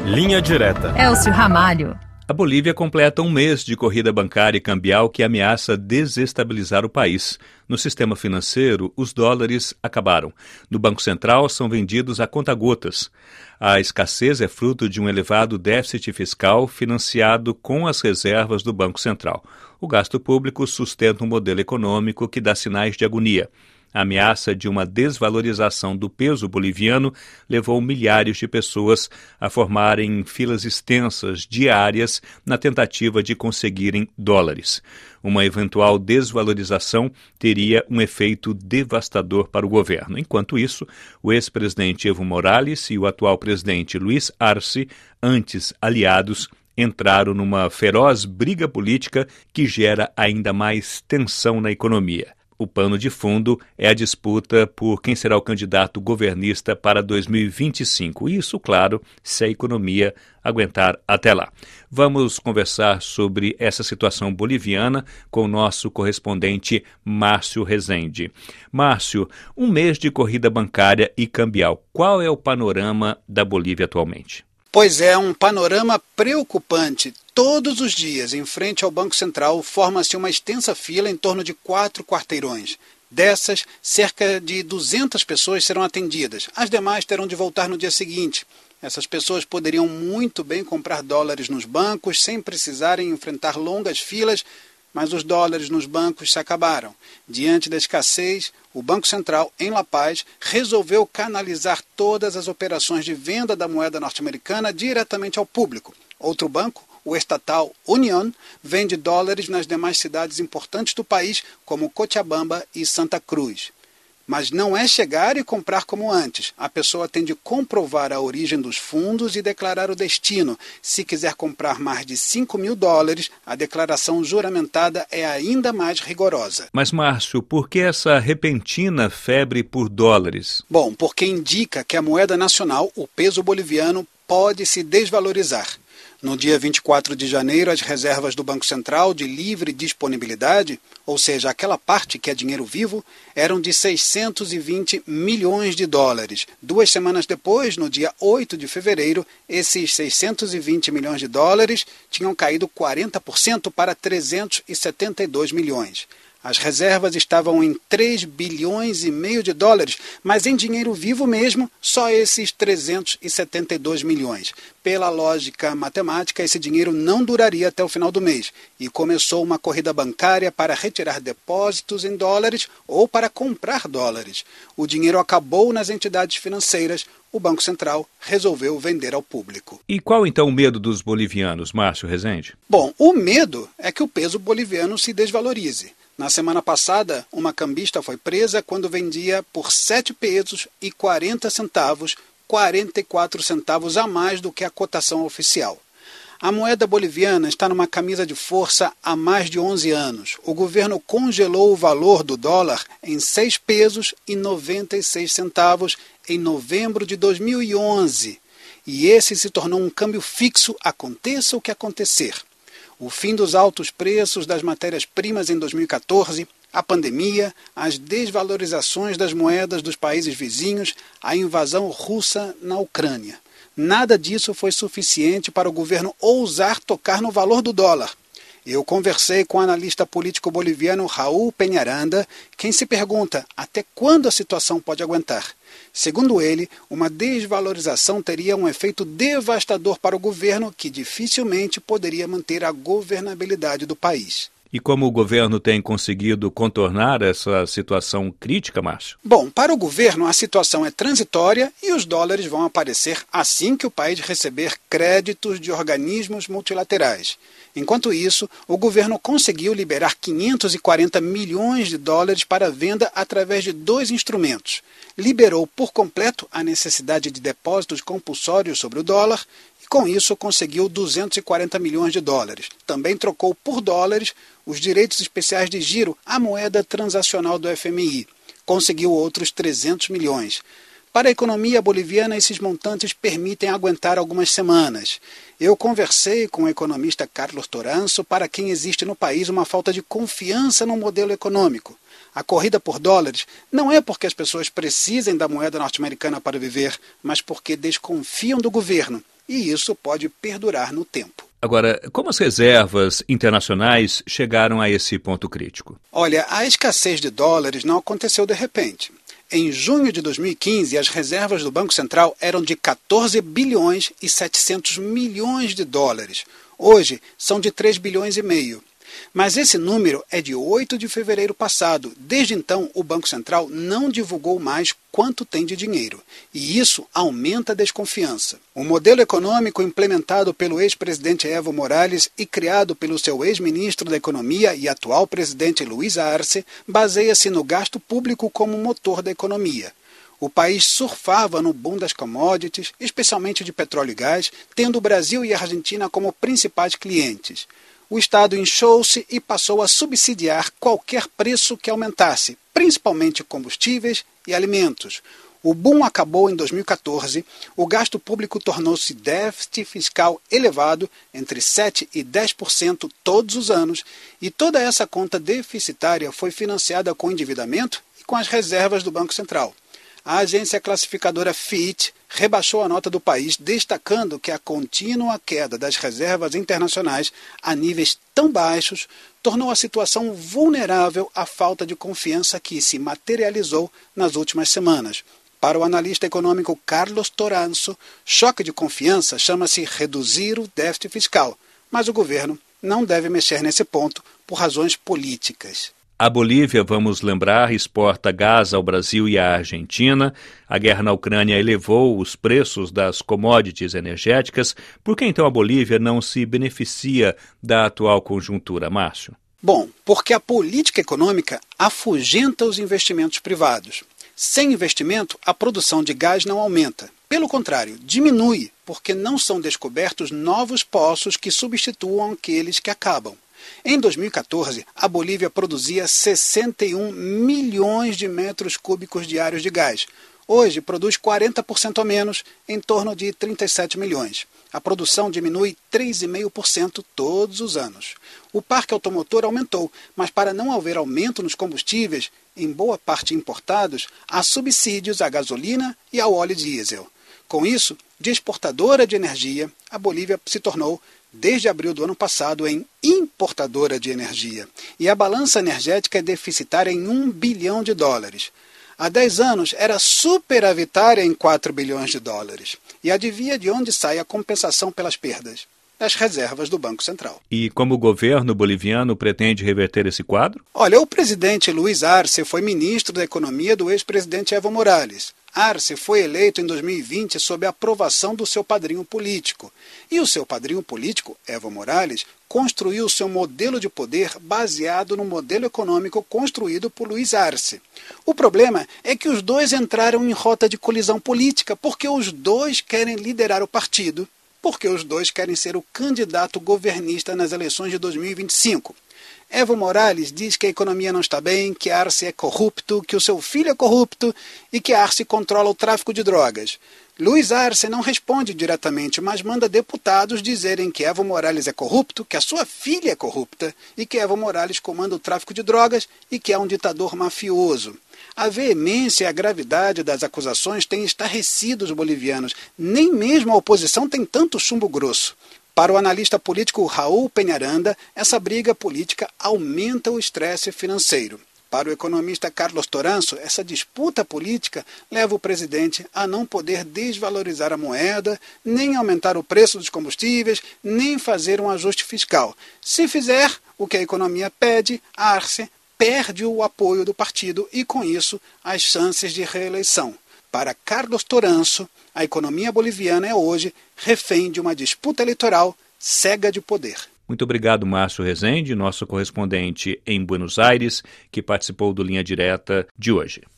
Linha Direta. Elcio Ramalho. A Bolívia completa um mês de corrida bancária e cambial que ameaça desestabilizar o país. No sistema financeiro, os dólares acabaram. No Banco Central, são vendidos a conta-gotas. A escassez é fruto de um elevado déficit fiscal financiado com as reservas do Banco Central. O gasto público sustenta um modelo econômico que dá sinais de agonia. A ameaça de uma desvalorização do peso boliviano levou milhares de pessoas a formarem filas extensas diárias na tentativa de conseguirem dólares. Uma eventual desvalorização teria um efeito devastador para o governo. Enquanto isso, o ex-presidente Evo Morales e o atual presidente Luiz Arce, antes aliados, entraram numa feroz briga política que gera ainda mais tensão na economia. O pano de fundo é a disputa por quem será o candidato governista para 2025. Isso, claro, se a economia aguentar até lá. Vamos conversar sobre essa situação boliviana com o nosso correspondente Márcio Rezende. Márcio, um mês de corrida bancária e cambial. Qual é o panorama da Bolívia atualmente? Pois é, um panorama preocupante. Todos os dias, em frente ao Banco Central, forma-se uma extensa fila em torno de 4 quarteirões. Dessas, cerca de 200 pessoas serão atendidas. As demais terão de voltar no dia seguinte. Essas pessoas poderiam muito bem comprar dólares nos bancos sem precisarem enfrentar longas filas, mas os dólares nos bancos se acabaram. Diante da escassez, o Banco Central, em La Paz, resolveu canalizar todas as operações de venda da moeda norte-americana diretamente ao público. Outro banco, o estatal Unión, vende dólares nas demais cidades importantes do país, como Cochabamba e Santa Cruz. Mas não é chegar e comprar como antes. A pessoa tem de comprovar a origem dos fundos e declarar o destino. Se quiser comprar mais de $5.000, a declaração juramentada é ainda mais rigorosa. Mas, Márcio, por que essa repentina febre por dólares? Bom, porque indica que a moeda nacional, o peso boliviano, pode se desvalorizar. No dia 24 de janeiro, as reservas do Banco Central de livre disponibilidade, ou seja, aquela parte que é dinheiro vivo, eram de 620 milhões de dólares. 2 semanas depois, no dia 8 de fevereiro, esses 620 milhões de dólares tinham caído 40% para 372 milhões. As reservas estavam em 3 bilhões e meio de dólares, mas em dinheiro vivo mesmo, só esses 372 milhões. Pela lógica matemática, esse dinheiro não duraria até o final do mês e começou uma corrida bancária para retirar depósitos em dólares ou para comprar dólares. O dinheiro acabou nas entidades financeiras. O Banco Central resolveu vender ao público. E qual então o medo dos bolivianos, Márcio Rezende? Bom, o medo é que o peso boliviano se desvalorize. Na semana passada, uma cambista foi presa quando vendia por 7 pesos e 40 centavos, 44 centavos a mais do que a cotação oficial. A moeda boliviana está numa camisa de força há mais de 11 anos. O governo congelou o valor do dólar em 6 pesos e 96 centavos em novembro de 2011. E esse se tornou um câmbio fixo, aconteça o que acontecer. O fim dos altos preços das matérias-primas em 2014, a pandemia, as desvalorizações das moedas dos países vizinhos, a invasão russa na Ucrânia. Nada disso foi suficiente para o governo ousar tocar no valor do dólar. Eu conversei com o analista político boliviano Raul Peñaranda, quem se pergunta até quando a situação pode aguentar. Segundo ele, uma desvalorização teria um efeito devastador para o governo que dificilmente poderia manter a governabilidade do país. E como o governo tem conseguido contornar essa situação crítica, Márcio? Bom, para o governo a situação é transitória e os dólares vão aparecer assim que o país receber créditos de organismos multilaterais. Enquanto isso, o governo conseguiu liberar 540 milhões de dólares para venda através de 2 instrumentos. Liberou por completo a necessidade de depósitos compulsórios sobre o dólar e, com isso, conseguiu 240 milhões de dólares. Também trocou por dólares os direitos especiais de giro, a moeda transacional do FMI. Conseguiu outros 300 milhões. Para a economia boliviana, esses montantes permitem aguentar algumas semanas. Eu conversei com o economista Carlos Toranzo, para quem existe no país uma falta de confiança no modelo econômico. A corrida por dólares não é porque as pessoas precisem da moeda norte-americana para viver, mas porque desconfiam do governo. e isso pode perdurar no tempo. Agora, como as reservas internacionais chegaram a esse ponto crítico? Olha, a escassez de dólares não aconteceu de repente. Em junho de 2015, as reservas do Banco Central eram de 14 bilhões e 700 milhões de dólares. Hoje, são de 3 bilhões e meio. Mas esse número é de 8 de fevereiro passado. Desde então, o Banco Central não divulgou mais quanto tem de dinheiro. E isso aumenta a desconfiança. O modelo econômico implementado pelo ex-presidente Evo Morales e criado pelo seu ex-ministro da Economia e atual presidente Luiz Arce baseia-se no gasto público como motor da economia. O país surfava no boom das commodities, especialmente de petróleo e gás, tendo o Brasil e a Argentina como principais clientes. O Estado inchou-se e passou a subsidiar qualquer preço que aumentasse, principalmente combustíveis e alimentos. O boom acabou em 2014, o gasto público tornou-se déficit fiscal elevado, entre 7% e 10% todos os anos, e toda essa conta deficitária foi financiada com endividamento e com as reservas do Banco Central. A agência classificadora Fitch rebaixou a nota do país, destacando que a contínua queda das reservas internacionais a níveis tão baixos tornou a situação vulnerável à falta de confiança que se materializou nas últimas semanas. Para o analista econômico Carlos Toranzo, choque de confiança chama-se reduzir o déficit fiscal, mas o governo não deve mexer nesse ponto por razões políticas. A Bolívia, vamos lembrar, exporta gás ao Brasil e à Argentina. A guerra na Ucrânia elevou os preços das commodities energéticas. Por que então a Bolívia não se beneficia da atual conjuntura, Márcio? Bom, porque a política econômica afugenta os investimentos privados. Sem investimento, a produção de gás não aumenta. Pelo contrário, diminui, porque não são descobertos novos poços que substituam aqueles que acabam. Em 2014, a Bolívia produzia 61 milhões de metros cúbicos diários de gás. Hoje, produz 40% a menos, em torno de 37 milhões. A produção diminui 3,5% todos os anos. O parque automotor aumentou, mas para não haver aumento nos combustíveis, em boa parte importados, há subsídios à gasolina e ao óleo diesel. Com isso, de exportadora de energia, a Bolívia se tornou, desde abril do ano passado, em importadora de energia. E a balança energética é deficitária em 1 bilhão de dólares. Há 10 anos era superavitária em 4 bilhões de dólares. E adivinha de onde sai a compensação pelas perdas? Das reservas do Banco Central. E como o governo boliviano pretende reverter esse quadro? Olha, o presidente Luiz Arce foi ministro da Economia do ex-presidente Evo Morales. Arce foi eleito em 2020 sob a aprovação do seu padrinho político. E o seu padrinho político, Evo Morales, construiu seu modelo de poder baseado no modelo econômico construído por Luiz Arce. O problema é que os dois entraram em rota de colisão política porque os dois querem liderar o partido, porque os dois querem ser o candidato governista nas eleições de 2025. Evo Morales diz que a economia não está bem, que Arce é corrupto, que o seu filho é corrupto e que Arce controla o tráfico de drogas. Luiz Arce não responde diretamente, mas manda deputados dizerem que Evo Morales é corrupto, que a sua filha é corrupta e que Evo Morales comanda o tráfico de drogas e que é um ditador mafioso. A veemência e a gravidade das acusações têm estarrecido os bolivianos. Nem mesmo a oposição tem tanto chumbo grosso. Para o analista político Raul Peñaranda, essa briga política aumenta o estresse financeiro. Para o economista Carlos Toranzo, essa disputa política leva o presidente a não poder desvalorizar a moeda, nem aumentar o preço dos combustíveis, nem fazer um ajuste fiscal. Se fizer o que a economia pede, Arce perde o apoio do partido e, com isso, as chances de reeleição. Para Carlos Toranzo, a economia boliviana é hoje refém de uma disputa eleitoral cega de poder. Muito obrigado, Márcio Rezende, nosso correspondente em Buenos Aires, que participou do Linha Direta de hoje.